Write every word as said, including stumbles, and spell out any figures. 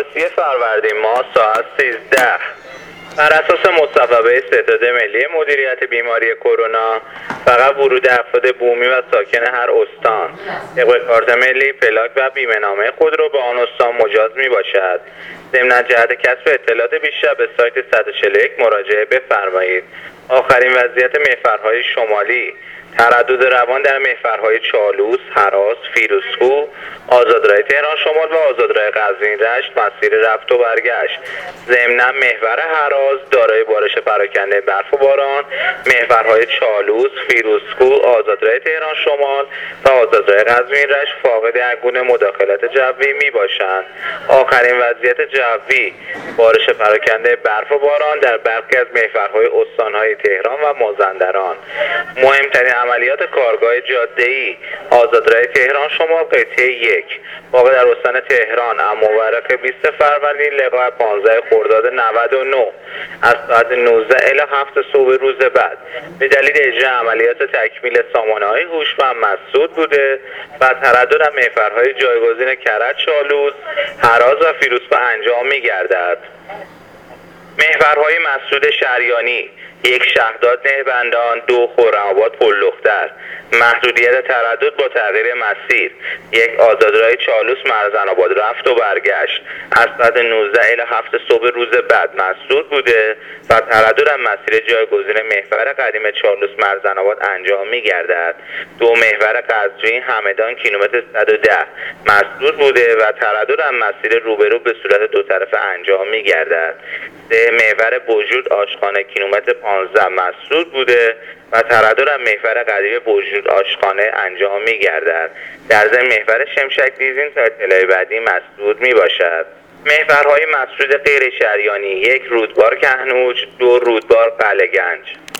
سی فروردین ماه ساعت سیزده بر اساس مصوبه ستاد ملی مدیریت بیماری کرونا فقط ورود افراد بومی و ساکن هر استان طبق کارت ملی پلاک و بیمه‌نامه خود را به آن استان مجاز می باشد. ضمن جهت کسب اطلاعات بیشتر به سایت صد و چهل و یک مراجعه بفرمایید. آخرین وضعیت محورهای شمالی: تردد روان در محورهای چالوس، هراس، فیروزکوه، آزادراه تهران شمال و آزادراه قزوین رشت مسیر رفت و برگشت. ضمناً محور هراس دارای بارش پراکنده برف و باران، محورهای چالوس، فیروزکوه، آزادراه تهران شمال و آزادراه قزوین رشت فاقد هر گونه مداخلت جوی می باشند. آخرین وضعیت جوی: بارش پراکنده برف و باران در برخی از محورهای استانهای تهران و مازندران. مهمترین عملیات کارگاه جاده‌ای: آزادراه تهران شمال قطعه یک واقع در استان تهران، مورخ بیست فروردین لقاء پانزده خرداد نود و نه از ساعت نوزده الی هفت صبح روز بعد به دلیل اجرای عملیات تکمیل سامانه‌های هوشمند مسدود بوده و تردد در محورهای جایگزین کرج، چالوس، هراس و فیروزکوه انجام می‌گردد. محورهای مسدود شریانی: یک شهداد نهبندان، دو خرم‌آباد پل‌دختر. محدودیت تردد با تغییر مسیر: یک آزادراه چالوس مرزن‌آباد رفت و برگشت از ساعت نوزده الی هفت صبح روز بعد مسدود بوده و تردد در مسیر جایگزین محور قدیم چالوس مرزن‌آباد انجام می‌گردد. دو محور قزوین همدان کیلومتر صد و ده مسدود بوده و تردد در مسیر روبرو به صورت دو طرفه انجام می‌گردد. سه محور بوجود آشخانه کیلومتر پانزده مسدود بوده و تردد در محور قدیم بوجود آشخانه انجام می گردد. در ضمن محور شمشک دیزین تا اطلاع بعدی مسدود می باشد. محورهای مسدود غیر شریانی: یک رودبار کهنوج، دو رودبار قلعه‌گنج.